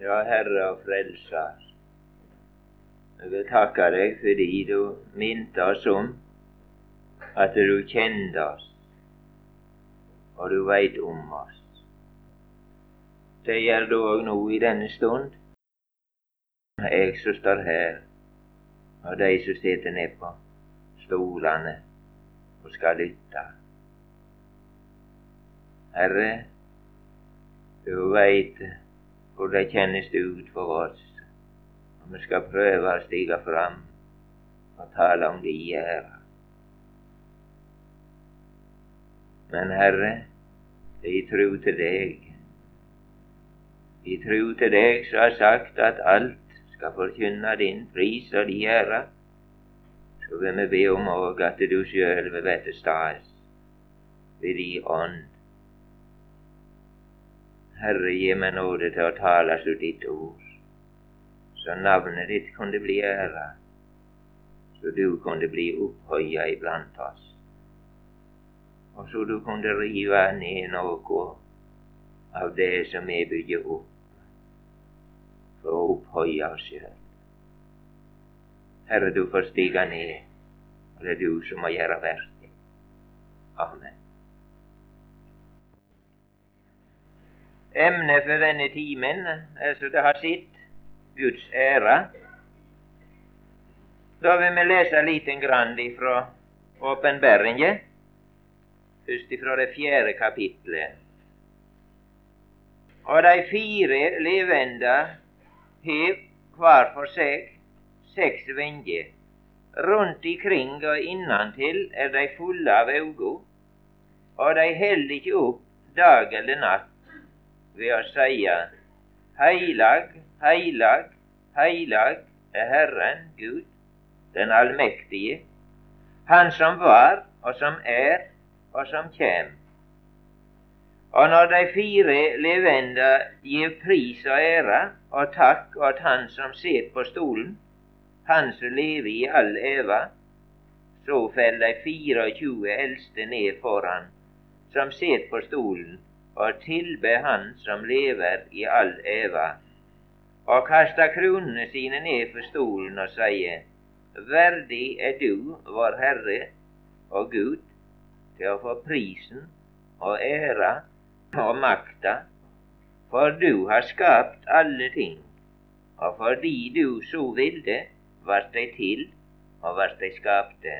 Ja, Herre og Frelser, jeg vil takke deg fordi du minte oss om at du kjente oss, og du veit om oss. Det gjør du òg nå i denne stund. Jeg som står her, og de som sitter ned på stolene og skal lytte. Herre, du veit hvor det kjennes ut for oss, og vi skal prøve å stige fram og tale om de ære. Men Herre, i tro til deg, i tro til deg som har sagt at alt skal forkynne din pris og din ære, så vil vi be om òg at du sjøl vil vette stads ved din ånd. Herre, gi meg nåde til å tale så ditt ord, så navnet ditt kunne bli æra, så du kunne bli opphøya iblant oss, og så du kunne rive ned noe av det som vi bygger opp, for å opphøye oss selv. Herre, du får stige ned, og det er du som må gjøre verket. Amen. Emnet for denne timen er som det har sitt, Guds ære. Da vil vi lese liten grann ifra åpenbæringen, først ifra det 4. kapitlet. Og de 4 levende hev hver for seg 6 vinger. Rundt ikring og innantil er de fulle av øyne, og de held ikke opp dag eller natt ved å seie: Heilag, heilag, heilag er Herren Gud, den allmektige, Han som var, og som er, og som kjem. Og når de 4 levende gir pris og ære og takk åt Han som sitter på stolen, Han som lever i all eva, så fell de 24 eldste ned foran, som sitter på stolen, og tilbe Han som lever i all eva, og kasta kronene sine ned for stolen og sier: Verdig er du, vår Herre og Gud, til å få prisen og æra og makta, for du har skapt alle ting, og fordi du så ville, vart de til, og vart de skapte.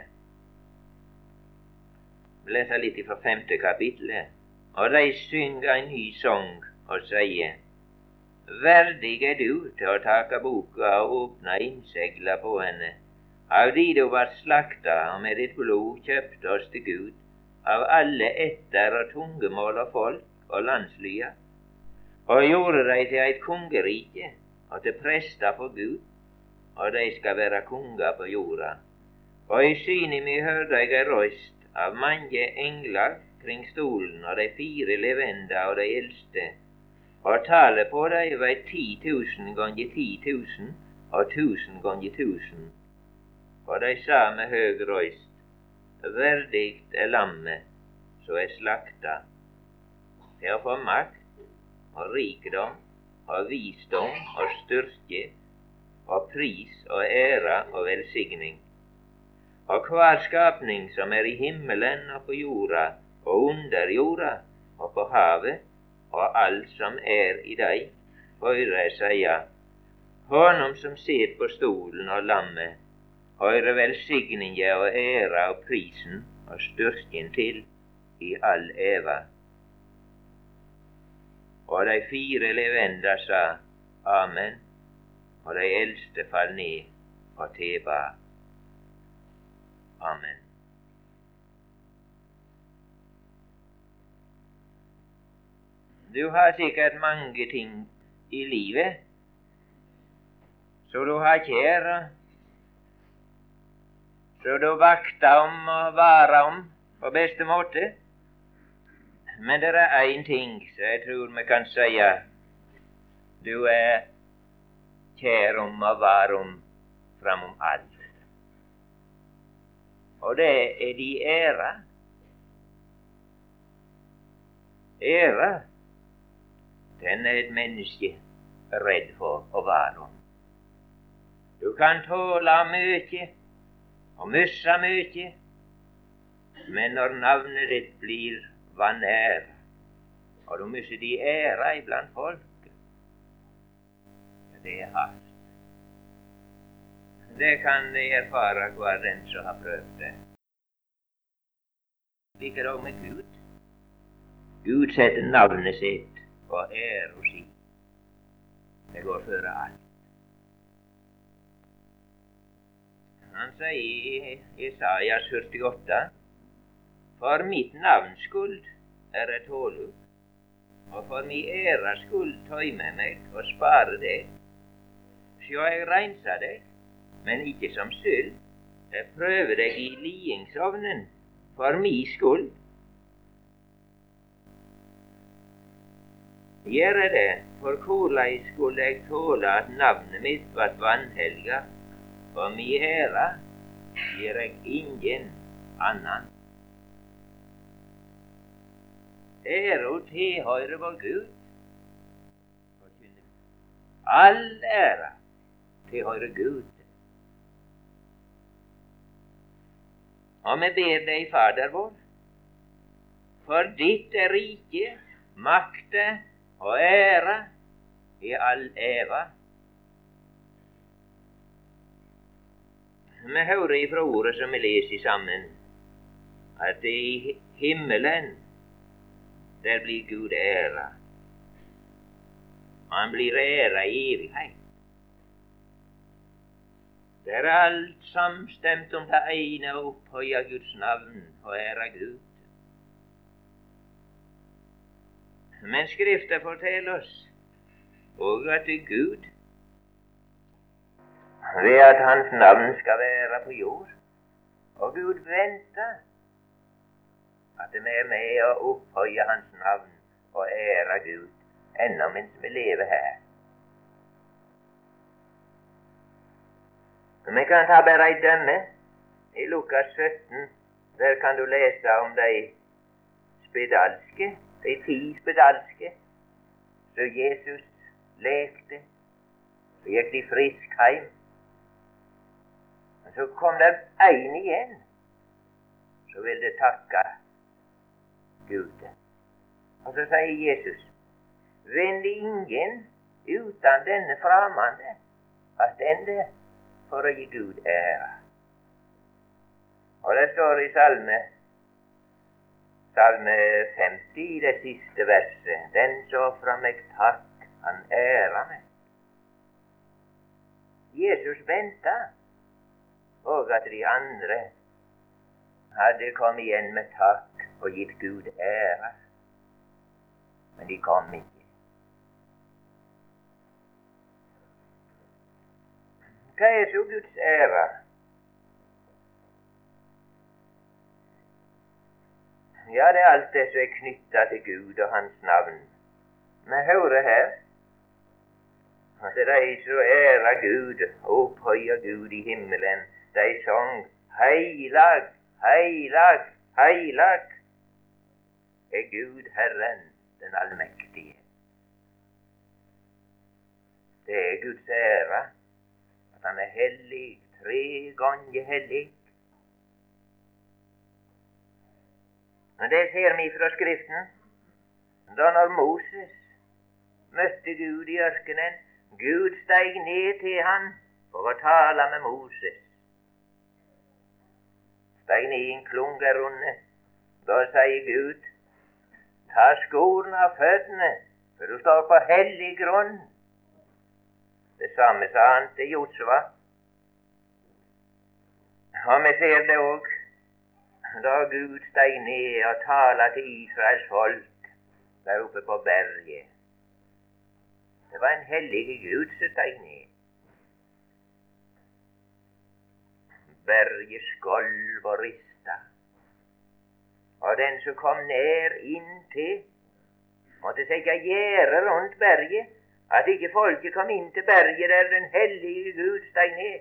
Vi leser litt fra 5. kapitlet. Og de synger en ny sang og sier: Verdig er du til å take boka og åpne innsegla på henne, av de du var slakta og med ditt blod kjøpte oss til Gud, av alle etter og tungemål og folk og landslyer, og gjorde deg til et kongerike og til prester for Gud, og de skal være konger på jorda. Og i synet mi hørte jeg en røst av mange engler kring stolen og de 4 levende og de eldste, og tallet på dem var 10 000 ganger 10 000 og 1000 ganger 1000. Og de sa med høg røyst: Verdigt er lammet som er slakta, til å få makt og rikdom og visdom og styrke og pris og ære og velsigning. Og hver skapning som er i himmelen og på jorda og under jorda og på havet, og alt som er i deg, høyre jeg seie: Honom som sitter på stolen og lammet, høyre velsigninga og æra og prisen og styrken til i all eva. Og de 4 levende sa amen, og de eldste fall ned og tilba. Amen. Du har sikkert mange ting i livet så du har kjær, så du vakter om og varer om på beste måte. Men det er en ting som jeg tror vi kan si du er kjær om og varer om framom alt. Og det er de ære. Ære, den er et menneske redd for å være om. Du kan tåle mye og missa mye, men når navnet ditt blir vanære, og du mister de æra iblant folket, det er hardt. Det kan de erfare hver den som har prøvd det. Slik er det også med Gud. Gud setter navnet sitt og æra si. Det går før alt. Han sier i Isaias 48, for mitt navns skuld er det tålug, og for min æras skuld tøymer meg og sparer deg. Sjå, jeg renser deg, men ikke som synd. Jeg prøver deg i liingsovnen for min skuld. Gjør jeg det, for hvordan skulle jeg tåle at navnet mitt var vanhelga? For min æra gir jeg ingen annan. Æra tilhører vår Gud. All æra tilhører Gud. Og vi ber deg, Fader vår, for ditt er rike, makte og ære i all æva. Vi hører ifra ordet som vi leser sammen, at i himmelen, der blir Gud æra. Han blir æra i evighet. Det er alt samstemt om det ene å opphøye Guds navn og ære Gud. Men Skriften forteller oss og at Gud, ved at hans navn skal være på jord, og Gud venter at vi er med å opphøye hans navn og ære Gud ennå mens vi lever her. Vi kan ta bare et dømme. I Lukas 17, der kan du lese om de spedalske, de 10 spedalske, så Jesus lekte, så gikk de frisk hjem. Og så kom det en igjen, så ville takke Gud. Og så sier Jesus, vind ingen utan denne framande, at ende for å gi Gud ære. Og det står i Salme 50 i det siste verset, den som ofrer meg takk, han ærer meg. Jesus ventet, og at de andre hadde kommet igjen med takk og gitt Gud ære. Men de kom ikke. Hva er så Guds ære? Ja, det er alt det som er knyttet til Gud og hans navn. Vi hører her at de som ærer Gud og opphøyer Gud i himmelen, de sang heilag, heilag, heilag er Gud Herren, den allmektige. Det er Guds ære, at han er hellig, 3 ganger hellig. Men det ser vi fra Skriften. Da når Moses møtte Gud i ørkenen, Gud steg ned til han for å tale med Moses. Steg ned i en klungerunde. Da sier Gud, ta skoene av føttene, for du står på hellig grunn. Det samme sa han til Josva. Og vi ser det òg da Gud steg ned og tala til Israels folk der oppe på berget. Det var en hellig Gud som steg ned. Berget skolv og rista. Og den som kom ned inntil, måtte sette gjerde rundt berget, at ikke folket kom inn til berget der den hellige Gud steg ned.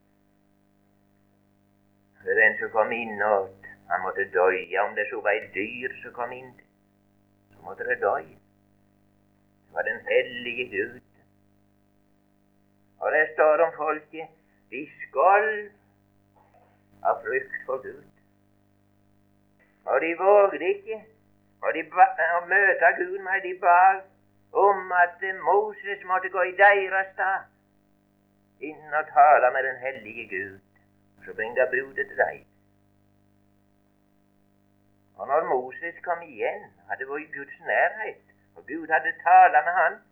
Det den som kom innåt, han måtte døye. Om det så var et dyr som kom inn, så måtte det døye. Det var den hellige Gud står om folket, de skalv av frykt for Gud. Og de vågde ikke å møte Gud, men de ba om at Moses måtte gå i deres stad inn og tale med den hellige Gud, og så bringe budet til dem. Og når Moses kom igjen, hadde vært i Guds nærhet, og Gud hadde talt med han,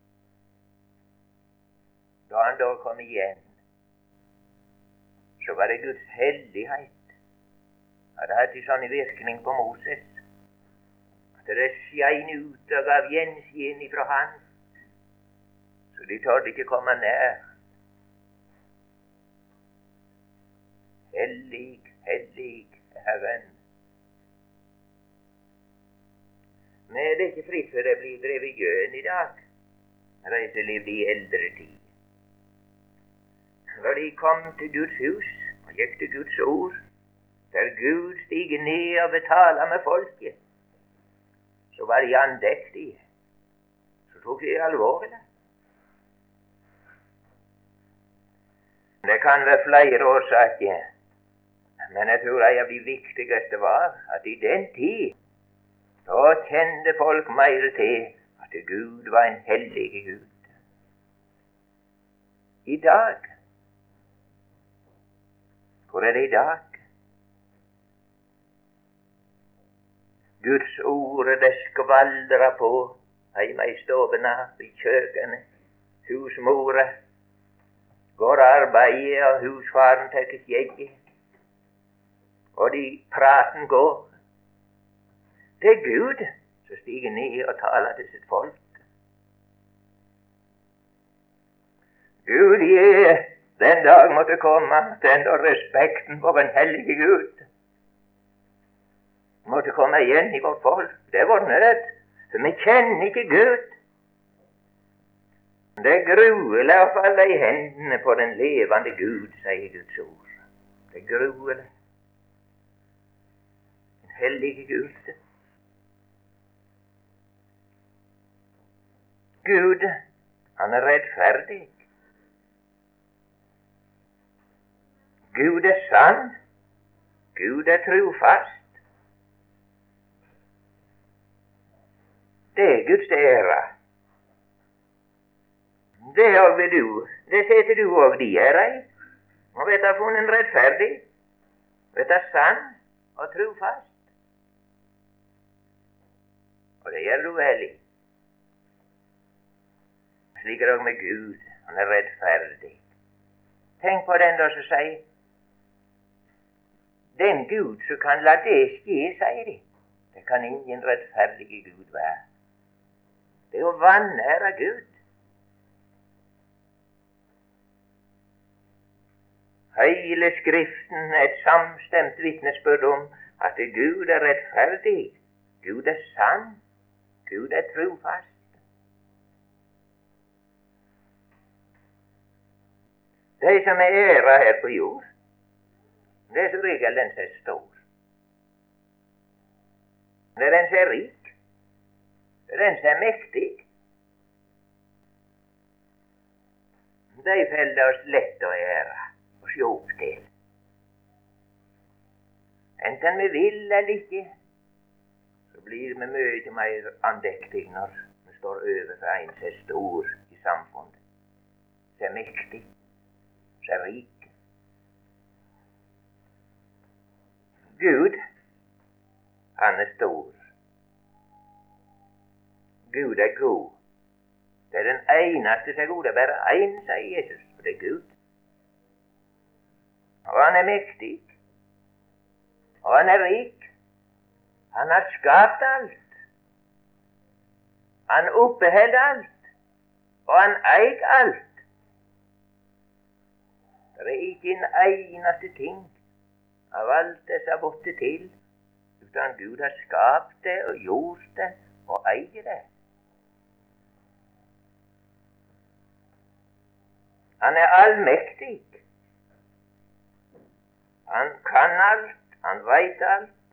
da han da kom igjen, så var det Guds hellighet hadde hatt en sånn virkning på Moses, at det skein ut og gav gjenskinn ifra han, så de torde ikke komme nær. Hellig, hellig er Herren. Men det er ikke fritt for det blir drevet gjøn i dag, når de levde i eldre tid. Når de kom til Guds hus og gikk til Guds ord, der Gud stiger ned og betaler med folket, så var de andektige. Så tok de alvorlig. Det kan være flere årsaker, men jeg tror en av de viktigste var at i den tid da kjente folk mer til at Gud var en hellig Gud. I dag, hvor er det i dag? Guds ord, det skvaldrer på hjemme i stovene, i kjøkkenet. Husmora går arbeidet, og husfaren tar skjegget. Og de praten går. Det er Gud som stiger ned og taler til sitt folk. Gud gir den dag måtte komme, den da respekten for en hellige Gud måtte komme igjen i vårt folk. Det er vår nød, for vi kjenner ikke Gud. Det er gruelig å falle i hendene på den levende Gud, sier Guds ord. Det er gruelig. En hellige Gud. Gud, han er rettferdig. Gud er sann. Gud er trofast. Det er Guds ære. Det vil du. Det setter du og de ære i. Og vet du funnet rettferdig, vet du sann og trofast. Og det gjør du hellig. Slik er det også med Gud. Han er rettferdig. Tenk på den da som sier, den Gud som kan la det skje, sier de. Det kan ingen rettferdige Gud være. Det er å vanære Gud. Hele Skriften er et samstemt vitnesbyrd om at Gud er rettferdig, Gud er sann, Gud er trofast. De som er æra her på jord, det er som regel den som er stor. Det er den som er rik. Det er den som er mektig. De faller oss lett å ære og se opp til. Enten vi vil eller ikke, så blir vi mye mer andektige når vi står overfor en som er stor i samfunnet, som er mektig, som er rik. Gud, han er stor. Gud er god. Det er den eneste som er god. Det er bare én, sier Jesus, og det er Gud. Og han er mektig. Og han er rik. Han har skapt alt. Han oppreholder alt. Og han eier alt. Det er ikke en eneste ting av alt det som har blitt til, utan Gud har skapt det og gjort det og eier det. Han er allmektig. Han kan alt, han veit alt,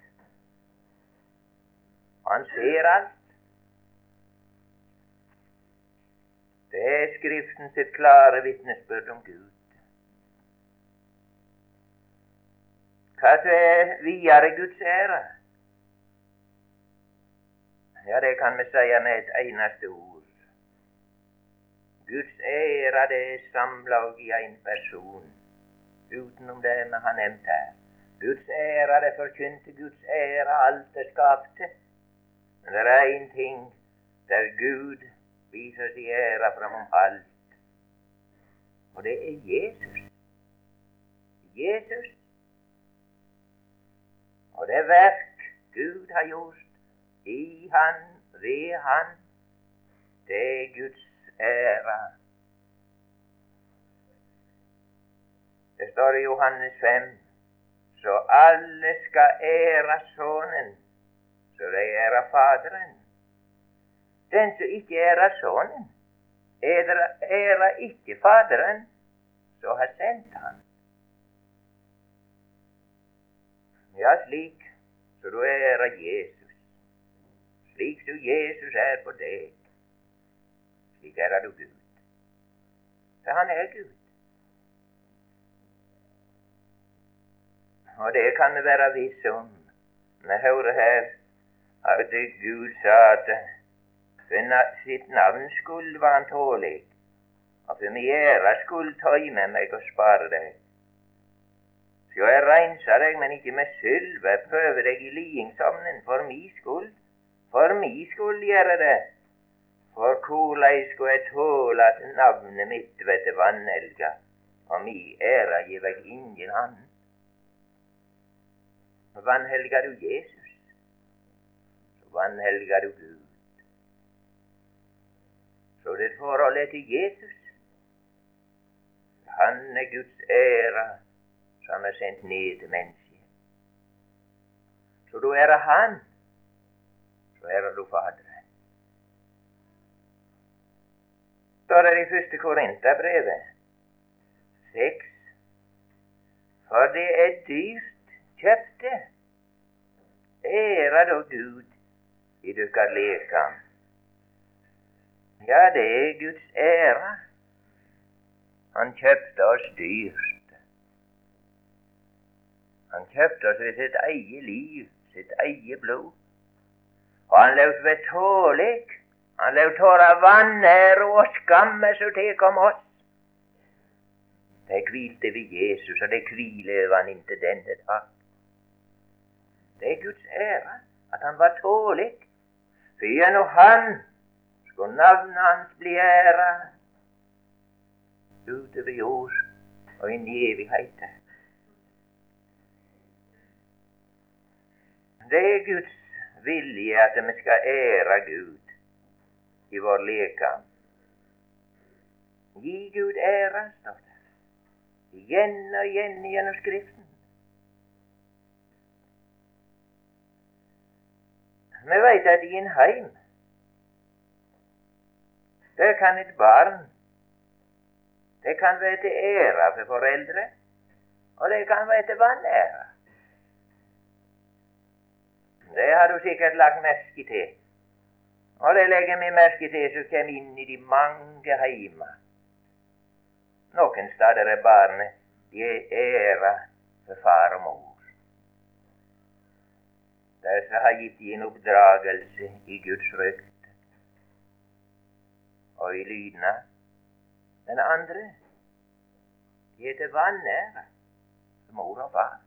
han ser alt. Det er Skriften sitt klare vitnesbyrd om Gud. Hva er videre Guds ære? Ja, det kan vi si med et eneste ord. Guds ære, det er samlag i en person, utenom det vi har nevnt her. Guds ære, det forkynte Guds ære, alt det skapte. Men det er en ting der Gud viser sin ære framom alt, og det er Jesus. Jesus. Og det verk Gud har gjort i Han, ved Han, det er Guds ære. Det står i Johannes 5, så alle skal ære Sønnen, så de ærer Faderen. Den som ikke ærer Sønnen, ærer ikke Faderen, så har sendt Han. Ja, slik så du ærer Jesus, slik som Jesus er på deg, slik ærer du Gud. For Han er Gud. Og det kan vi være visse om. Vi hører her at Gud sa at for sitt navns skyld var Han tålig, og for min æres skyld tøyme meg og spare deg. Så jeg renser deg, men ikke med sølv, jeg prøver deg i liingsovnen for min skyld. For min skyld gjør jeg det. For hvordan skulle jeg tåle at navnet mitt vet vanhelga, og min ære gir jeg ingen annen? Vanhelger du Jesus, så vanhelger du Gud. Så ditt forhold er til Jesus. Han er Guds ære, som er sendt ned til mennesket. Så du ærer Han, så ærer du Faderen. Så er det i 1. Korinterbrevet 6. For det er dyrt kjøpte, ære da Gud i dykkar lekam. Ja, det er Guds ære. Han kjøpte oss dyrt. Han kjøpte oss ved sitt eget liv, sitt eget blod. Og han løt ved tålig. Han løt tåre vanære og skamme så tek om oss. Det hvilte ved Jesus, og det hviler over han inntil denne dag. Det er Guds ære at han var tålig, for gjennom Han skulle navnet Hans bli ære utover jord og inn i evigheten. Det er Guds vilje at vi skal ære Gud i vår lekam. Gi Gud ære, står det, igjen og igjen gjennom Skriften. Vi vet at i en heim, der kan et barn, det kan være til ære for foreldre, og det kan være til vanære. Det har du sikkert lagt merke til. Og det legger vi merke til som kommer inn i de mange heimer. Noen steder er barnet, de er ære for far og mor. Disse har gitt en oppdragelse i Guds rykte og i lydnad. Den andre, de er til vanære for mor og far.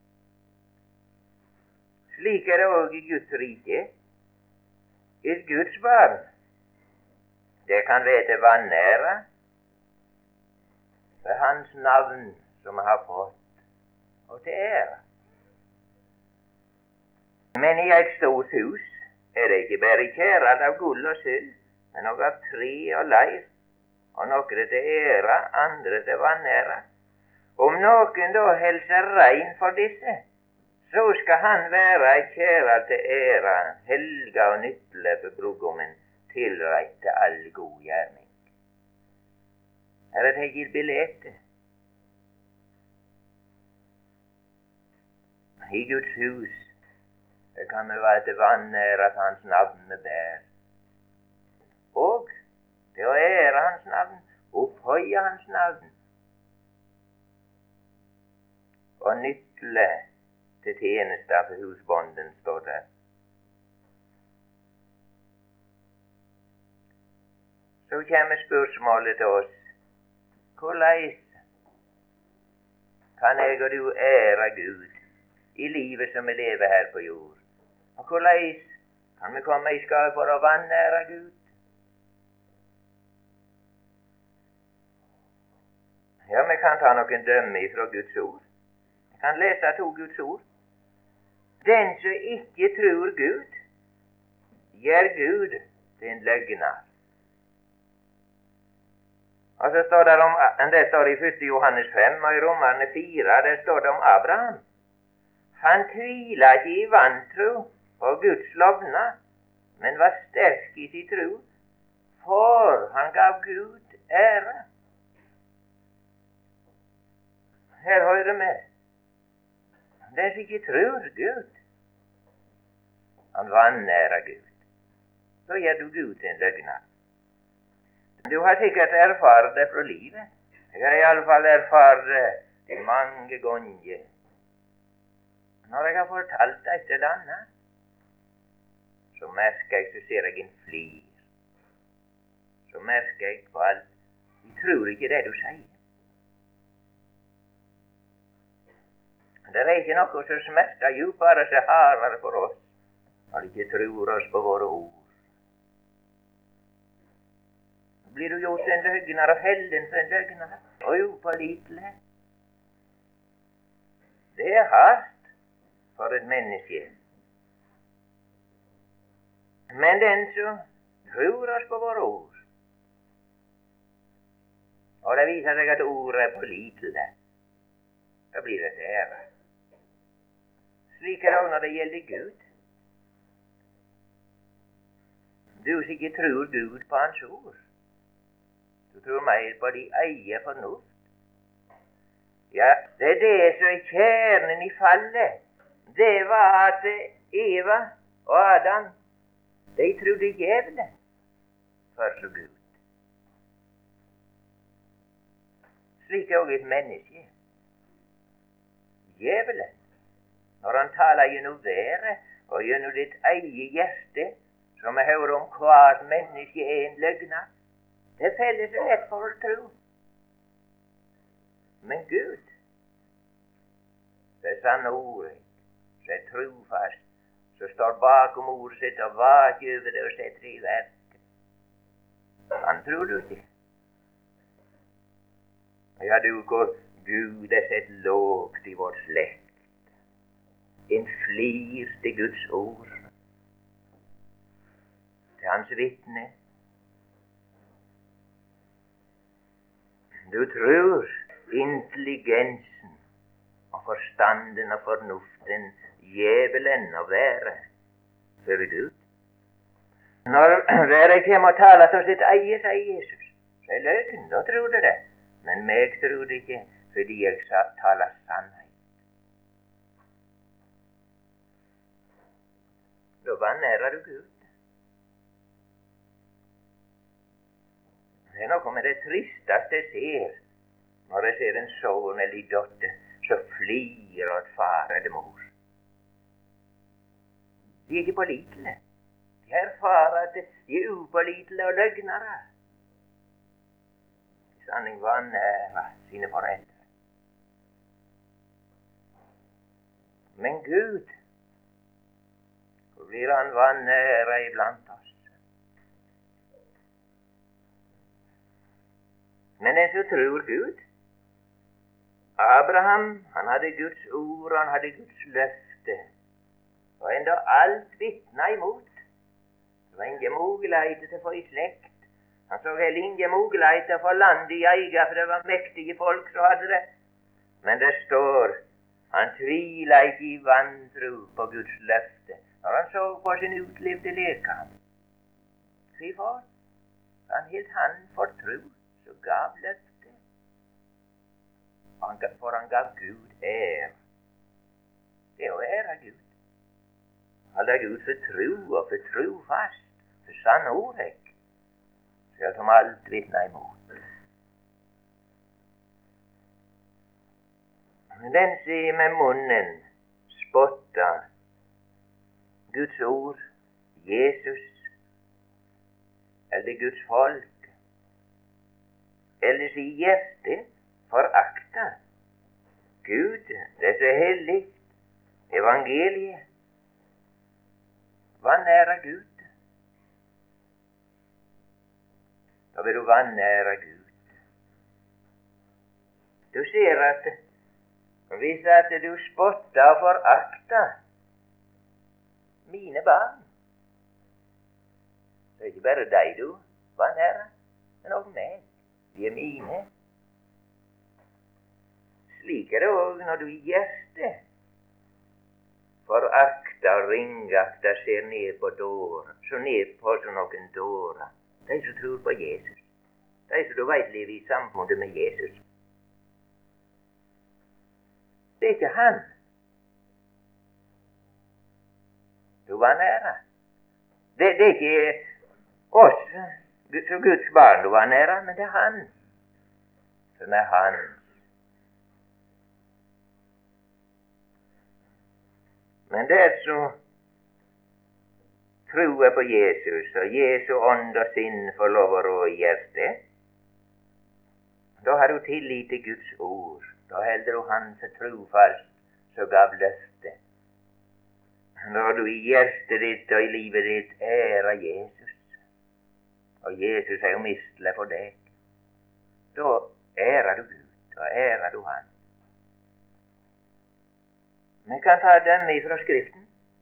Slik er det også i Guds rike. Et Guds barn, det kan være til vanære for Hans navn som har fått, og til ære. Men i et stort hus er det ikke bare kjærad av gull og sølv, men også av tre og leir, og noen til ære, andre til vanære. Om noen da holder seg rein for disse, så skal han være et kjærad til ære, helga og nyttle for brudgommen, tilrett til all god gjerning. Her er det gitt bilete. I Guds hus det kan vi være til vanære at Hans navn bærer. Og til å ære hans navn, opphøye hans navn, og nykle til tjeneste for husbonden, står det. Så kommer spørsmålet til oss: hvordan kan jeg og du ære Gud i livet som vi lever her på jord? Og hvordan kan vi komme i skade for å vanære Gud? Ja, vi kan ta noen dømme fra Guds ord. Vi kan lese 2 Guds ord. Den som ikke tror Gud, gjør Gud til en løgner. Og så står det står i 1. Johannes 5 og i Romerne 4, der står det om Abraham. Han tviler ikke i vantro på Guds lovnad, men var sterk i sin tro, for han gav Gud ære. Her hører vi. Den som ikke tror Gud, han vanærer Gud. Så gjør du Gud til en løgner. Du har sikkert erfart det fra livet. Jeg har i alle fall erfart det mange ganger. Når jeg har fortalt et eller annet, så merker jeg, så ser jeg en flir. Så merker jeg på alt. Jeg tror ikke det du sier. Det er ikke noe som smerter djupere, så hardere for oss, når de ikke tror oss på våre ord. Blir du gjort en løgner og helden for en løgner, og upålitelig. Det er hardt for et menneske. Men den som tror oss på våre ord, og det viser seg at ordet er pålitelig, da blir det til ære. Slik er det også når det gjelder Gud. Du som ikke tror Gud på hans ord, du tror mer på de eie fornuft. Ja, det er det som er kjernen i fallet. Det var at Eva og Adam, de trodde djevelen for så Gud. Slik er også et menneske. Djevelen, når han taler gjennom været og gjennom ditt eget hjerte, som vi hører om hvert menneske er en løgner, det faller så lett for å tro. Men Gud, det er sanne ordet, så er trofast, så står bakom ordet sitt og vaker over det og setter det i verk. Han tror du ikke. Ja, du går, Gud er sett lågt i vår slekt. En flir til Guds ord, til hans vitne. Du tror intelligensen og forstanden og fornuften, djevelen og været, for Gud. Når været kommer og taler til sitt eie, sier Jesus, så er løgn, da tror du det. Men meg tror du ikke, fordi jeg taler sannhet. Da vanærer du Gud. Det er noe med det tristeste jeg ser, når jeg ser en sønn eller en datter så flirer åt far eller mor. De er ikke pålitelige. De erfarer at de er upålitelige og løgnere. I sanning vanærer sine foreldre. Men Gud, hvor blir han vanæret iblant oss? Men den som tror Gud, Abraham, han hadde Guds ord, han hadde Guds løfte, og enda alt vitna imot. Det var ingen mulighet til å få i slekt. Han så heller ingen mulighet til å få land i eie, for det var mektige folk som hadde det. Men det står, han tviler ikke i vantro på Guds løfte, når han så på sin utlevde lekam. Hvorfor? Han helt han for tro, så gav løfte. For han gav Gud ære. Det er å ære Gud. Han la Gud for tro og for trofast, for sann ordek. skal som alt vitne imot. Men den som med munnen spotter Guds ord, Jesus, eller Guds folk, eller si hjerte forakter Gud, det er så hellig, evangeliet, vanære Gud. Da vil du vanære Gud. Du ser at hvis at du spotter og forakter mine barn, så er det ikke bare deg du vanærer, men også meg. De er mine. Slik er det òg når du i hjertet forakter, ringakter, ser ned på dårer, så ned på som noen dårer. De som tror på Jesus, de som du vet lever i samfunnet med Jesus. Det er ikke han du vanærer. Det er ikke oss som Guds barn du vanærer, men det er han som er han. Men det som tror på Jesus, og Jesu ånd og sinn får lov å rå i hjertet, da har du tillit til Guds ord. Da holder du Han så trofast som gav løfte. Når du i hjertet ditt og i livet ditt ærer Jesus, og Jesus er jo mistelig for deg, da ærer du Gud, da ærer du Han. Vi kan ta dem ifra Skriften.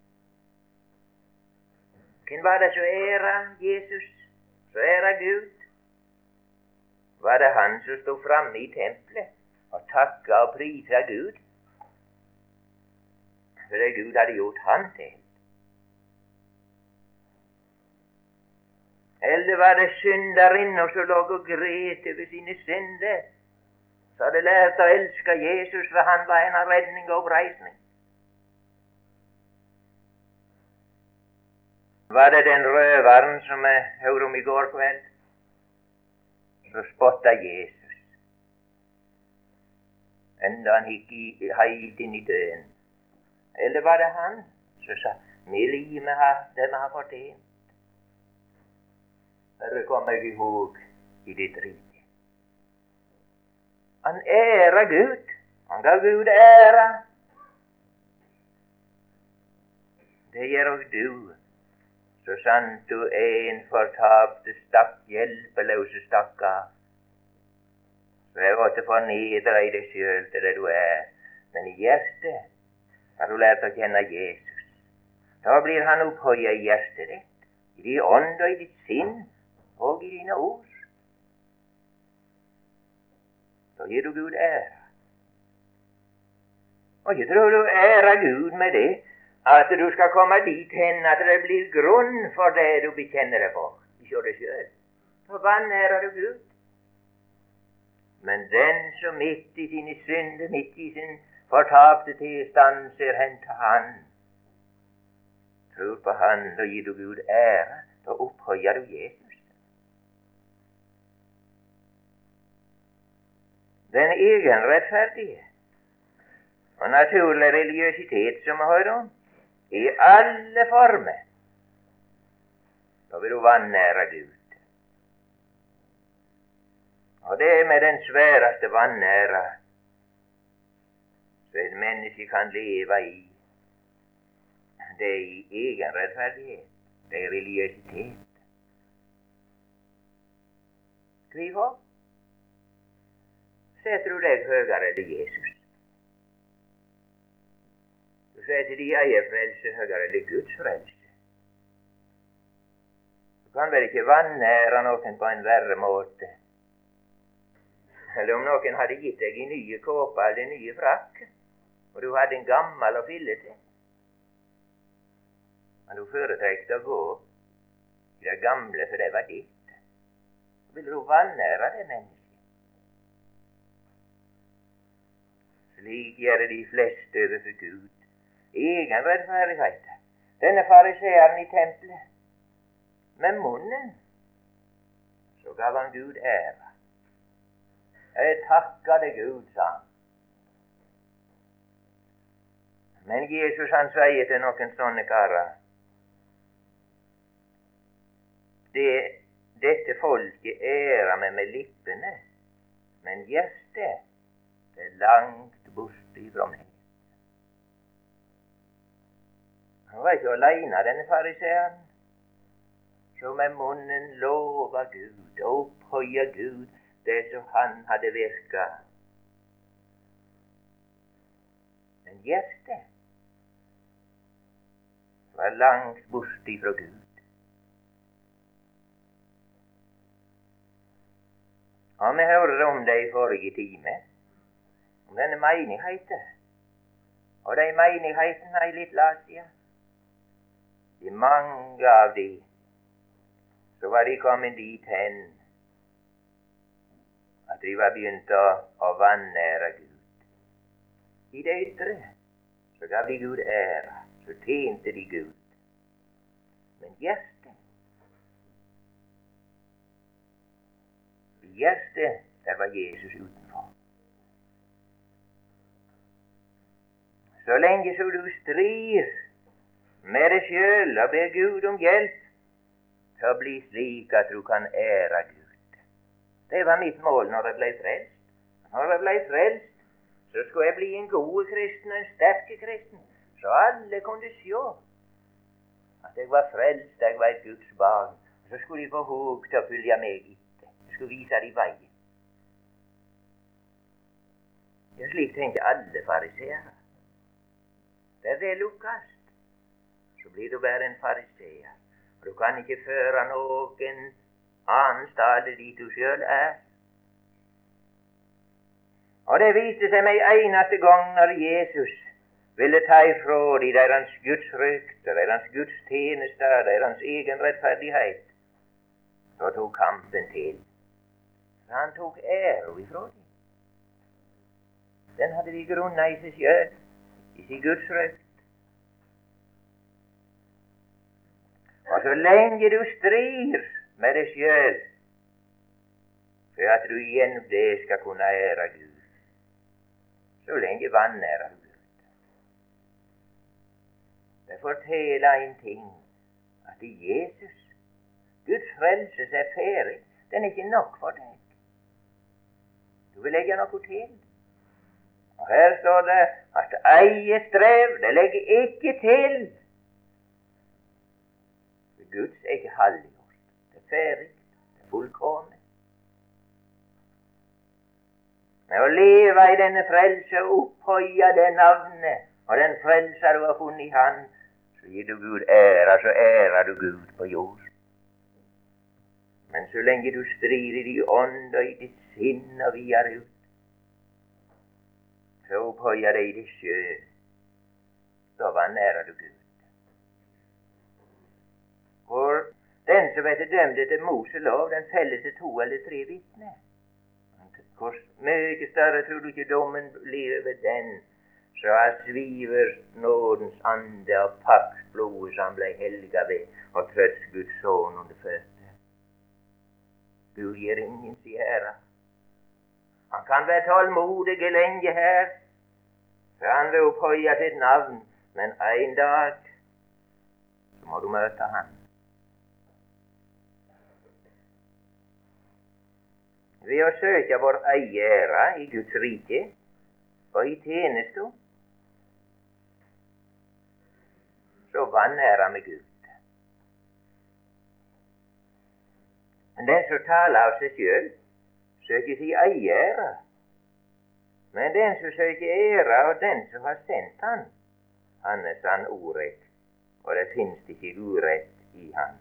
Hvem var det som æra Jesus, som æra Gud? Var det han som stod framme i tempelet og takka og prisa Gud? For det Gud hadde gjort han til. Eller var det synderinner som lå og gret over sine synder, så hadde lært å elske Jesus, for han var en av redning og oppreisning? Var det den røveren som vi hørte om i går kveld, som spotta Jesus, enda han gikk helt inn i døden? Eller var det han som sa, vi limer det vi har fortjent? Herre, kom meg ihåg i ditt rike. Han æra Gud, han gav Gud æra. Det gjør også du, så sant du en fortapte hjelpeløse stakkar. Så jeg måtte fornedre i deg sjøl til det du er. Men i hjertet har du lært å kjenne Jesus. Da blir han opphøya i hjertet ditt, i din ånd og i ditt sinn og i dine ord. Da gir du Gud ære. Og ikke tror du ære Gud med det at du skal komme dit hen at det blir grunn for det du bekjenner deg for. Ikke deg sjøl. Da vanærer du Gud. Men den som midt i sine synder, midt i sin fortapte tilstand, ser hen til Han, tror på Han, da gir du Gud ære. Da opphøyer du Jesus. Den egenrettferdige og naturlig religiøsitet som vi hører om, i alle former, da vil du vanære Gud. Og det er med den sværeste vanære som et menneske kan leve i. Det er i egenrettferdighet, det er religiøsitet. Hvorfor? Setter du deg høyere enn Jesus? Så er det de eier frelse høyere enn Guds frelse. Du kan vel ikke vanære noen på en verre måte. Eller om noen hadde gitt deg en nye kåpe eller en nye frakk, og du hadde en gammel og fillete, men du foretrekte å gå i det gamle, for det var ditt. Vil du vanære det mennesket? Slik gjør de fleste overfor Gud. Egen rettferdighet. Denne fariseeren i tempelet, med munnen så gav han Gud ære. Jeg takker deg, Gud, sa han. Men Jesus han sier til noen sånne karer, dette folket ærer meg med lippene, men hjertet det er langt borte ifra meg. Han var ikke alene, denne fariseeren, som med munnen lova Gud og opphøya Gud det som han hadde virka. Men hjertet var langt borte ifra Gud. Og vi hørte om det i forrige time, om denne menigheten, og de menighetene i Lille-Asia. I mange av de, så var de kommet dit hen, at de var begynt å vanære Gud. I det ytre, så gav de Gud ære, så tjente de Gud. Men hjertet, der var Jesus utenfor. Så lenge så du strir med deg sjøl og ber Gud om hjelp til å bli slik at du kan ære Gud. Det var mitt mål når jeg ble frelst. Når jeg ble frelst, så skulle jeg bli en god kristen, en sterk kristen, så alle kunne se at jeg var frelst, jeg var et Guds barn. Så skulle de få håp til å følge meg etter. Jeg skulle vise dem veien. Ja, slik tenker alle fariseere. Der det lukkast, så blir du bare en fariseer. Og du kan ikke føre noen annen stale dit du selv er. Og det viste seg meg eneste gang når Jesus ville ta ifra de deres gudsrykte, deres gudstjenester, deres egen rettferdighet. Så tok kampen til. Han tok ære ifra dem. Den hadde de grunnet i seg selv, i sin gudsrøkt. Og så lenge du strir med deg selv, for at du igjen det skal kunne ære Gud, så lenge vanærer du Gud. Det forteller en ting, at i Jesus, Guds frelse er ferdig. Den er ikke nok for deg. Du vil legge noe til. Og her står det at eie strev, det legger ikke til. Guds er ikke halvgjort. Det er ferdig. Det er fullkomment. Med å leve i denne frelse og opphøye det navnet og den frelse du har funnet i Han, så gir du Gud ære, så ærer du Gud på jord. Men så lenge du strir i din ånd og i ditt sinn og videre ut, så opphøyer det i ditt sjøl, så vanærer du Gud. For den som ble dømt etter Moses lov, den felles til 2 eller 3 vitner. Hvor mye større tror du ikke dommen blir ved den, så sviver nådens ande og paktblodet som ble helga ved, og trøst Guds sønn under føtter. Gud gir ingen sin ære. Han kan være tålmodig lenge her, for han vil opphøye sitt navn, men en dag så må du møte han. Ved å søke vår egen ære i Guds rike og i tjeneste, så vanærer vi Gud. Men den som taler av seg selv, søker sin egen ære. Men den som søker ære av den som har sendt han, han er sann urett, og det finnes ikke urett i han.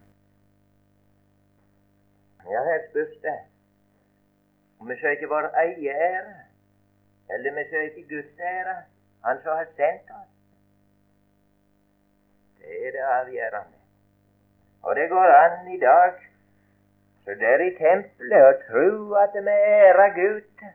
Ja, her spørs det om vi søker vår egen ære, eller vi søker Guds ære, han som har sendt oss. Det er det avgjørende. Og det går an i dag, så der i tempelet, å tro at vi ærer Gud.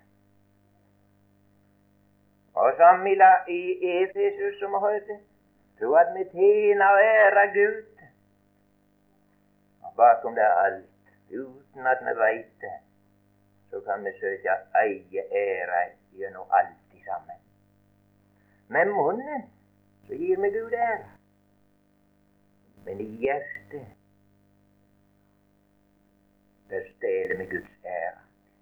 Og som i Efesus, som vi hørte, tro at vi tjener og ærer Gud. Og bakom det alt uten at vi veit det, så kan vi søke eie ære gjennom alt i sammen. Med munnen så gir vi Gud ære, men i hjertet der stjeler vi Guds ære.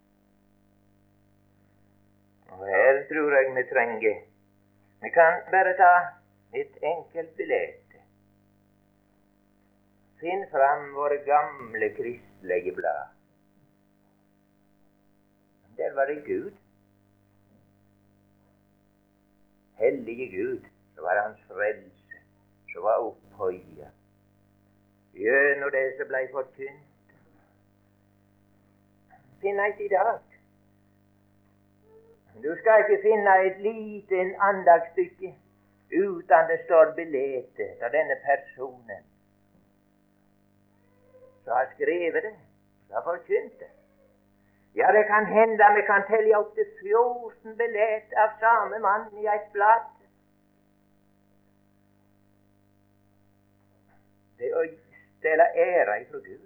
Og her tror jeg vi trenger. Vi kan bare ta et enkelt bilde. Finn fram våre gamle kristelige blad. Der var det Gud. Hellige Gud, så var hans frelse, så var opphøya. Gjennom det som blei forkynt. Finn et i dag. Du skal ikke finne et lite andagsstykke uten det står bildet av denne personen som har skrevet det, som har forkynt det. Ja, det kan hende vi kan telle opp til 14 bilder av samme mann i et blad. Det å stelle ære ifra Gud.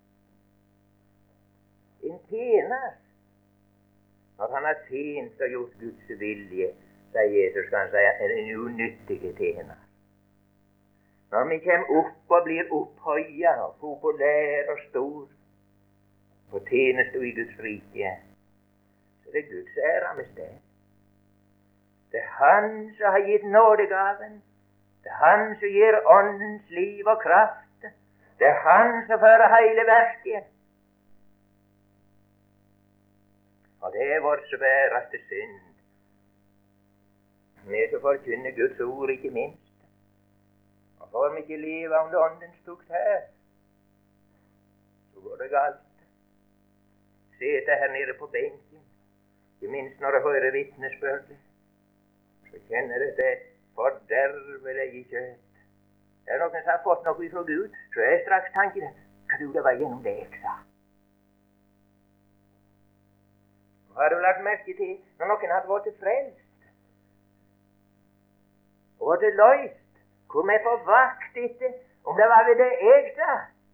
En tjener, når han har tjent og gjort Guds vilje, sier Jesus, kan han si, er en unyttige tjener. Når vi kommer opp og blir opphøya og populær og stor på tjeneste i Guds rike, så det er Guds ære vi stjeler. Det er Han som har gitt nådegaven. Det er Han som gir åndens liv og kraft. Det er Han som fører hele verket. Og det er vår sværeste synd. Vi som forkynner Guds ord, ikke minst. Og får vi ikke leve under åndens tukt her, så går det galt. Sete her nede på benken, ikke minst når jeg hører vitnesbyrd, så kjenner jeg det fordervelige kjøtt. Er det noen som har fått noe fra Gud, så er straks tanken, hva du det var gjennom det jeg sa. Har du lagt merke til når noen hadde vært frelst og vært løst, hvor vi er på vakt etter om det var ved det jeg sa?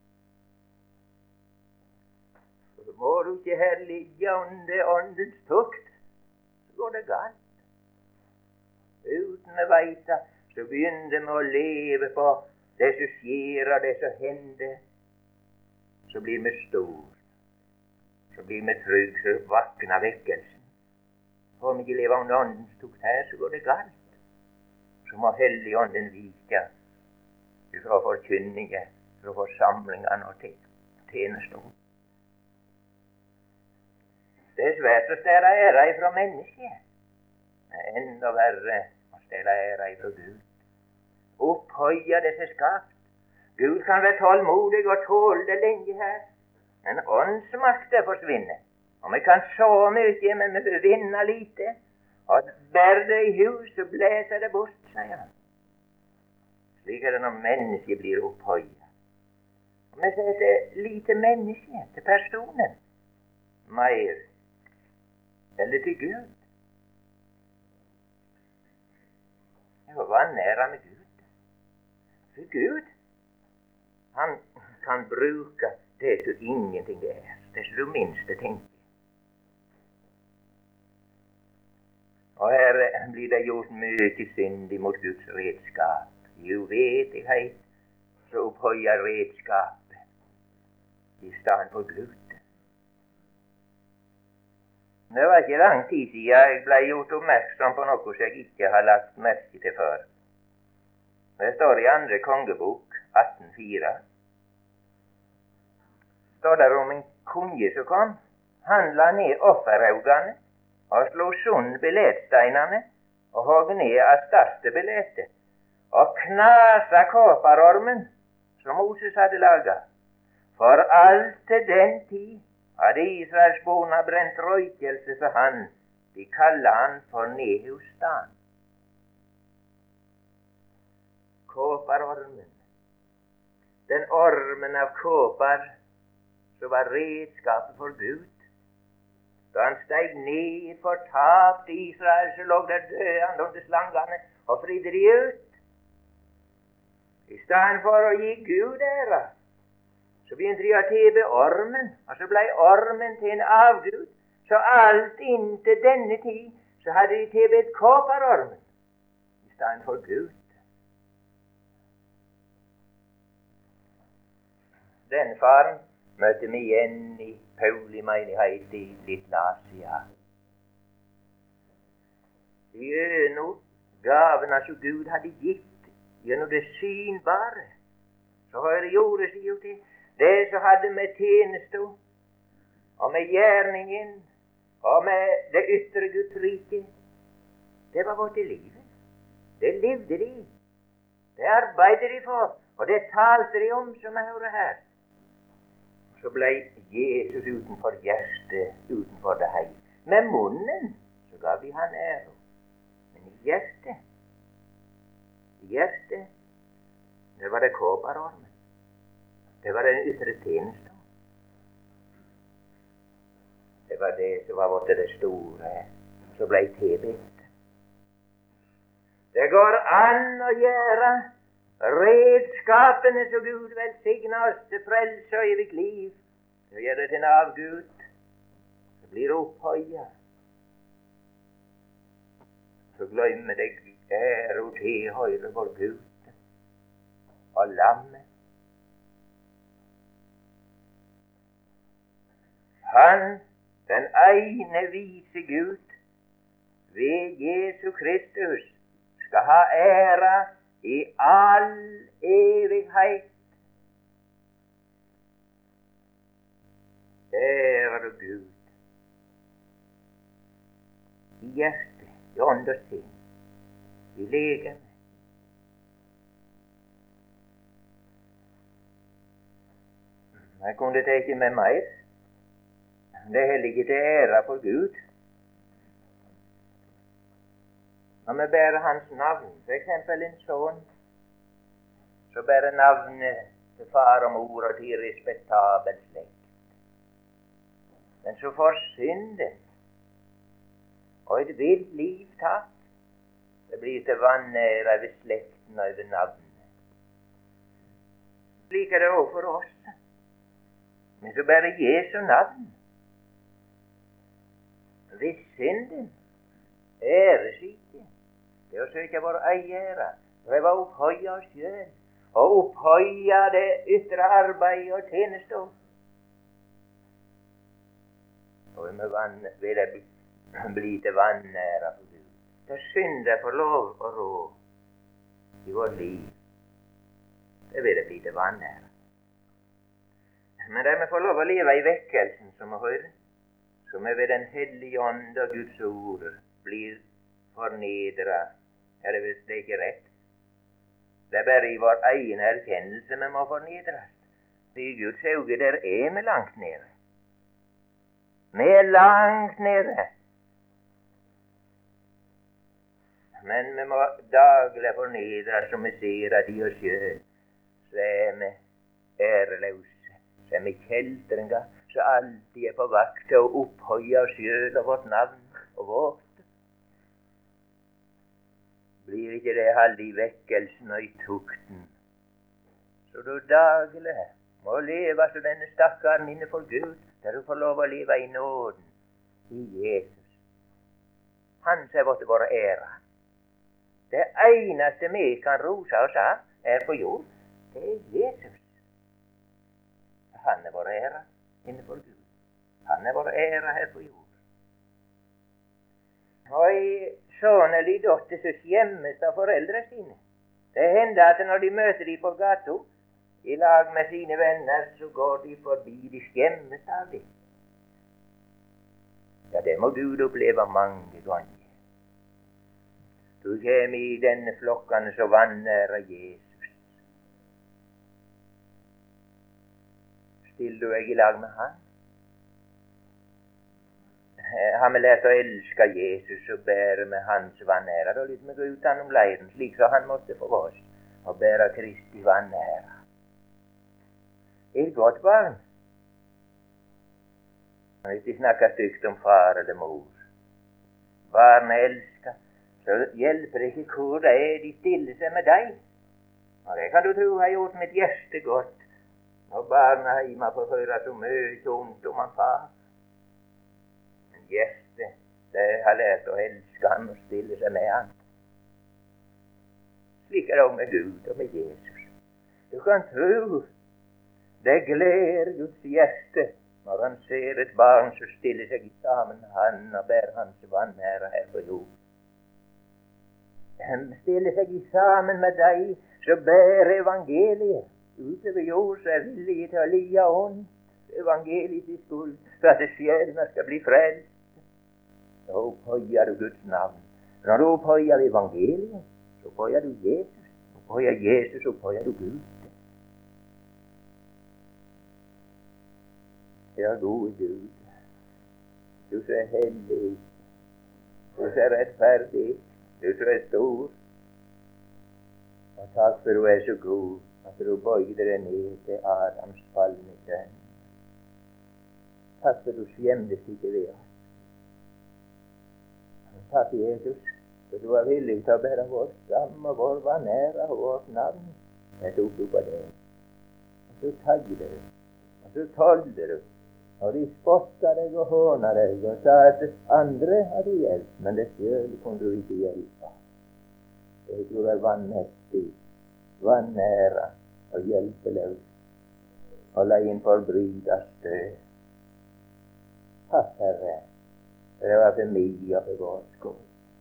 Så må du ikke her ligge under åndens tukt, så går det galt. Uten vi veit det, så begynner vi å leve på det som skjer og det som hender. Så blir vi stor. Så blir vi trygg, så vakner vekkelsen. Får vi ikke leve under åndens tukt her, så går det galt. Så må Helligånden vike fra forkynninga, fra forsamlingene og tjenesten. Det er svært å stjele ære ifra mennesket. Det er enda verre å stjele ære ifra Gud. Opphøye det som er skapt. Gud kan være tålmodig og tåle det lenge her. Men åndsmakta forsvinner. Og vi kan så mye, men vi vinner lite. Og bærer det i hus, så blæser det bort, sier han. Slik er det når mennesket blir opphøyet. Og vi sier til lite menneske, til personen, mer, eller til Gud. Det var vanære med Gud. For Gud, han kan bruke det som ingenting er, det som du minste tenker. Og her blir det gjort mye synd imot Guds redskap. Uvetighet, så opphøyer redskapet i stedet for Gud. Det var ikke lang tid siden jeg ble gjort oppmerksom på noe som jeg ikke har lagt merke til før. Det står i 2. kongebok 18,4. Står der om en konge som kom. Han la ned offerhaugene og slo sund beledsteinene og hogg ned av største beledet og knasa kåparormen som Moses hadde laget. For alt til den tid hadde Israels bona brent røykelse for han. De kaller han for Nehustan. Kåparormen. Den ormen av kåpar som var redskapet for Gud. Da han steg ned fortapt i Israel, så lå der døende under slangene og fridde de ut. I stedet for å gi Gud ære, Så begynte de å tilbe ormen, og så ble ormen til en avgud. Så alt inntil denne tid så hadde de tilbedt kobberormen i stedet for Gud. Den faren møtte vi igjen i Pauli menighet i Little Asia. Gjennom gavene som Gud hadde gitt, gjennom det synbare, så gjorde de jo det som hadde med tjeneste og med gjerningen og med det ytre Guds rike. Det var vårt i livet. Det levde de. Det arbeidet de for, og det talte de om, som jeg hører her. Så ble Jesus utenfor hjertet, utenfor det hele. Med munnen så gav de han ære. Men i hjertet, det var det kobberormen. Det var den ytre tjeneste. Det var det som var vårt det store, som ble tilbedt. Det går an å gjøre redskapene som Gud velsigner oss til frelse og evig liv, så gjør det til en avgud. Det blir opphøyet. Så glemmer det ære og tilhøyre vår Gud og lammet. Han, den ene vise Gud, ved Jesu Kristus, skal ha ære i all evighet. Ære du Gud, i hjertet, i ånd og sinn, i legeme. Jeg kunne tenke med mer. Det er heller ikke til ære for Gud. Når vi bærer hans navn, for eksempel en sønn, så bærer navnet til far og mor og til respektabel slekt. Men så får synden og et vilt liv tatt. Det blir til vanære ved slekten og ved navnet. Slik er det også for oss. Men så bærer Jesu navn. Hvis synden æres ikke, det å søke vår ære, prøve å opphøye oss selv, og opphøye det ytre arbeid og tjeneste. Og vi vil det bli til vanære for Gud. Det synder får lov å rå i vårt liv. Det vil det bli til vanære. Men det vi får lov å leve i vekkelsen, som vi hører, som er ved den hellige ånd og Guds ord, blir fornedret. Er det visst ikke rett? Det er bare i vår egen erkjennelse vi må fornedres. I Guds øyne der er vi langt nede. Vi er langt nede. Men vi må daglig fornedres, som vi ser at i oss selv, så er vi æreløse, så er vi kjeltringer, så alltid er på vakt til å opphøye oss selv og vårt navn og vårt. Blir ikke det halde i vekkelsen og i tukten, så du daglig må leve som denne stakkaren innenfor Gud, der du får lov å leve i nåden i Jesus. Han som har fått vår ære. Det eneste vi kan rose oss av her på jord, det er Jesus. Han er vår ære innenfor Gud. Han er vår ære her på jord. Og i sønn eller datter så skjemmes av foreldre sine. Det hender at når de møter de på gata, i lag med sine venner, så går de forbi, de skjemmes av dem. Ja, det må Gud oppleve mange ganger. Du kommer i denne flokkene så vanærer Jesus. Stiller du deg i lag med han? Har vi lært å elske Jesus og bære med hans vanære, da lytter vi gå ut han om leiren, slik som han måtte for oss, og bære Kristi vanære. Et godt barn. Hvis de snakker stygt om far eller mor, barnet elsker, så hjelper det ikke hvor det er de stiller seg med deg. Og det kan du tro har gjort mitt hjerte godt, Og barna hjemme får høre så mye ondt om han far. Men hjertet, det har lært å elske han og stille seg med han. Slik er det også med Gud og med Jesus. Du kan tro det gleder Guds hjerte når han ser et barn som stiller seg sammen med han og bærer hans vanære her på jord. Han stiller seg sammen med deg som bærer evangeliet utover jord, så er villige til å lide ondt evangeliet i skuld, for at sjelene skal bli frelst. Da opphøyer du Guds navn. Når du opphøyer evangeliet, så opphøyer du Jesus. Opphøyer Jesus, opphøyer du Gud. Ja, gode Gud, du som er hellig, du som er rettferdig, du som er stor. Og takk for du er så god, at du bøyde deg ned til Adams falne sønn. Takk for du skjemtes ikke ved oss. Takk, Jesus, for du er villig til å bære vår skam og vår vanære og vårt navn. Jeg tok du på det. Og så tagde du, og så tålte du. Og de spottet deg og hånet deg og sa at andre hadde hjelp, men det selv kunne du ikke hjelpe. Du er vanmektig, vanære og hjelpeløs, og la inn forbryters død. Takk, Herre, det var for meg og for vår skål.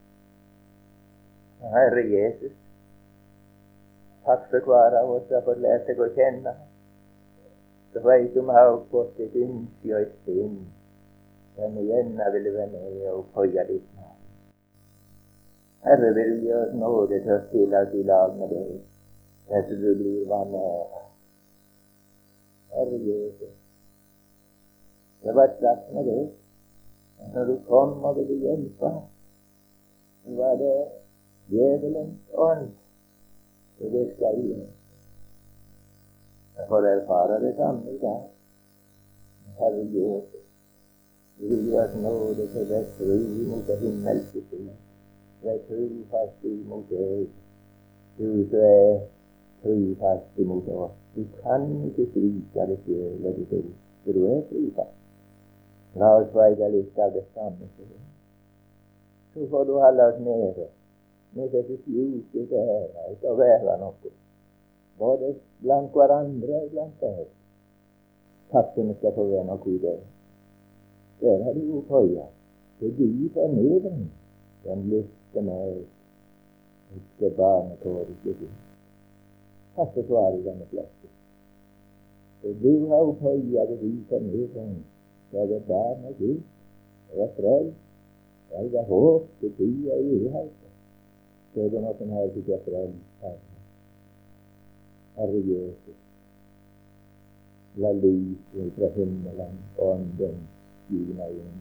Herre Jesus, takk for hver av oss har fått lært deg å kjenne. Så veit du vi har fått et ønske og et sinn, men vi gjerne ville være med og opphøye ditt navn. Herre, vil du gjøre nåde til å stille oss i lag med deg, så du blir vanære. Herre Jesus, det var slags med deg. Når du kom og ville hjelpe, så var det djevelens ånd som virket i oss. Jeg får erfare det samme i dag. Herre Jesus, du vil gi oss nåde til å være tro mot det himmelske tid. Være trofast imot deg. Du som er trofast imot oss. Du kan ikke svike det selv og ditt ord, for du er trofast. La oss veide litt av det samme til deg. Så får du holde oss nede med dette sjuke ære ikke å være noe. Både blant hverandre og blant deg. Takk for vi skal få være noe i det. Der har du opphøyet. Det er du fornedring. Den lyste meg ikke barnekår, ikke du. Takk for svar i denne plassen. For du har opphøyet det du fornedring. Jeg er barn av Gud. Jeg er frelst. Jeg er håp til tid og evighet. Så er det noen her som ikke er frelst, Herre. Herre Jesus, la lyset fra himmelen ånden skine inn.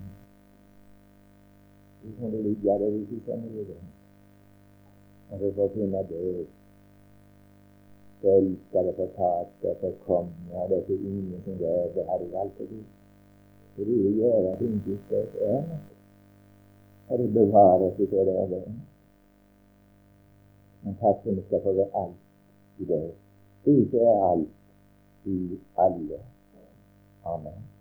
Du kunne ligge der ute i familien, og du får finne deg. Så elsker det for taket og for komme, og det er ikke ingenting det har du valgt å gjøre. For du vil gjøre ting du skal gjøre. Og du bevarer oss for det og det. Men takk for du skal få være alt i det. Du er alt i alle. Amen.